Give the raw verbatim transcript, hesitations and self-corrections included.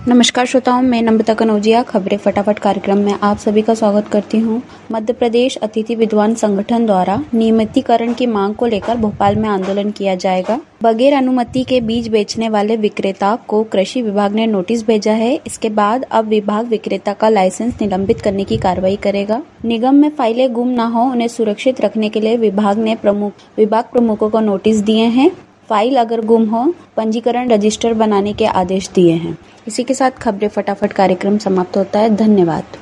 नमस्कार श्रोताओं, मैं नम्रता कनौजिया खबरें फटाफट कार्यक्रम में आप सभी का स्वागत करती हूं। मध्य प्रदेश अतिथि विद्वान संगठन द्वारा नियमितीकरण की मांग को लेकर भोपाल में आंदोलन किया जाएगा। बगैर अनुमति के बीज बेचने वाले विक्रेता को कृषि विभाग ने नोटिस भेजा है। इसके बाद अब विभाग विक्रेता का लाइसेंस निलंबित करने की कार्रवाई करेगा। निगम में फाइलें गुम न हो, उन्हें सुरक्षित रखने के लिए विभाग ने प्रमुख विभाग प्रमुखों को नोटिस दिए हैं। फाइल अगर गुम हो, पंजीकरण रजिस्टर बनाने के आदेश दिए हैं। इसी के साथ खबरें फटाफट कार्यक्रम समाप्त होता है। धन्यवाद।